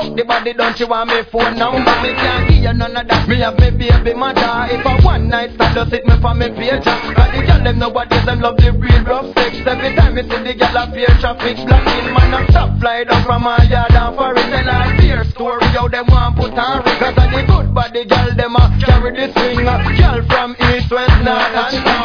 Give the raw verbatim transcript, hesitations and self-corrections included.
Fuck the body, don't you want me phone number? Me can't give you none of that. Me have me baby mother. If a one night stand, just hit me for me page. Cause the girl them nowadays them love the real rough sex. Every time me see the girl appear traffic blocking, man I stop fly down from my yard and for it. Tell her fear story how them want put on ring. Cause of the good body girl them a carry the swing. Girl from east, west, north and south.